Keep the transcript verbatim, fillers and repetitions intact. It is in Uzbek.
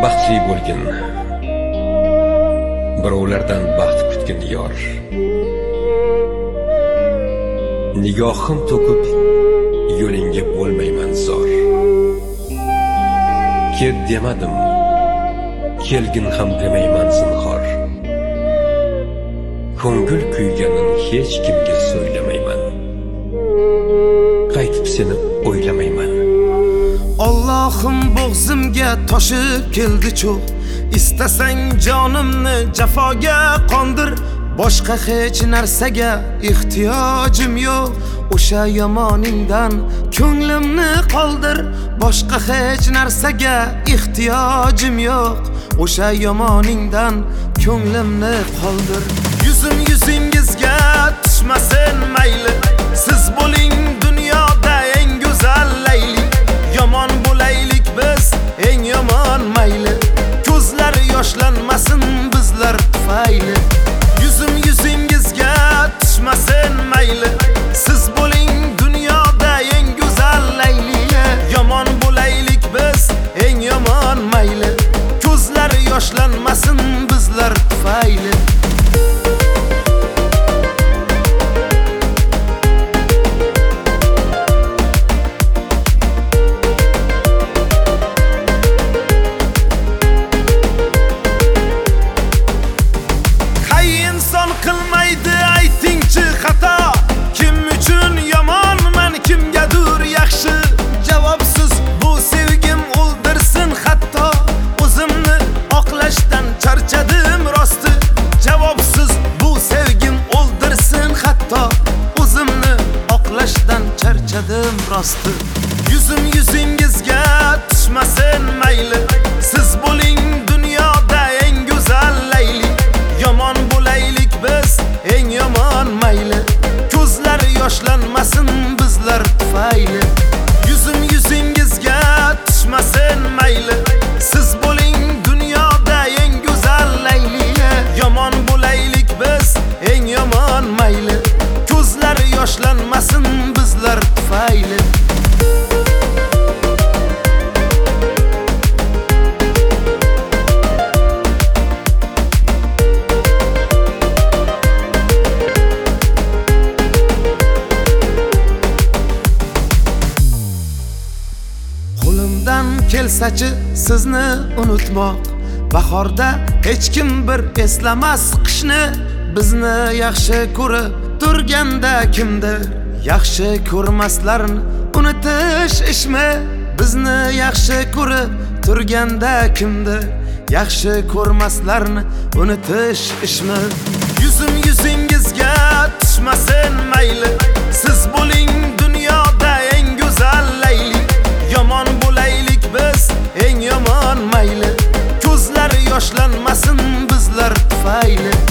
Baxtli bo'lgin, birovlardan baxt kutgin yor. Nigohim to'kib yo'lingga bo'lmayman zor. Ket demadim, kelgin ham demayman zinhor. Ko'ngil kuyganin hech kimga so'ylamayman. Qaytib seni o'ylamayman. Allohim bo'g'zimga toshib keldi cho'q. Istasang jonimni jafoga qondir. Boshqa hech narsaga ehtiyojim yo'q. O'sha yomoningdan ko'nglimni qoldir. Boshqa hech narsaga ehtiyojim yo'q. O'sha yomoningdan ko'nglimni qoldir. Yuzim yuzingizga tushmasin mayli. Siz bo'ling dunyoda eng go'zal layli. Yomon bo'laylik biz eng yomon mayli. Ko'zlar yoshlanmasin bizlar tufayli. Yuzim yuzingizga tushmasin mayli. Siz bo'ling dunyoda eng go'zal layli. Yomon bo'laylik biz eng yomon mayli. Ko'zlar yoshlanmasin bizlar tufayli. Qilmaydi aytingchi xato. Kim uchun yomonman, kimgadir yaxshi. Javobsiz bu sevgim o'ldirsin hatto. O'zimni oqlashdan charchadim rosti. Javobsiz bu sevgim o'ldirsin hatto. O'zimni oqlashdan charchadim rosti. Yuzim yuzingizga tushmasin mayli. Siz bo'ling dunyoda eng go'zal layli. Yomon bo'laylik biz eng yomon mayli. Ko'zlar yoshlanmasin bizlar tufayli. Yuzim yuzingizga tushmasin mayli. Siz bo'ling dunyoda eng go'zal layli. Yomon bo'laylik biz eng yomon mayli. Ko'zlar yoshlanmasin bizlar tufayli. Qo'limdan kelsachi sizni unutmoq. Bahorda hech kim bir eslamas qishni. Bizni yaxshi ko'rib turganda kimdir yaxshi ko'rmaslarni unutish ishmi? Bizni yaxshi ko'rib turganda kimdir yaxshi ko'rmaslarni unutish ishmi? Yuzim yuzingizga tushmasin mayli. Siz bo'ling dunyoda eng go'zal layli. Yomon bo'laylik biz eng yomon mayli. Ko'zlar yoshlanmasin bizlar tufayli.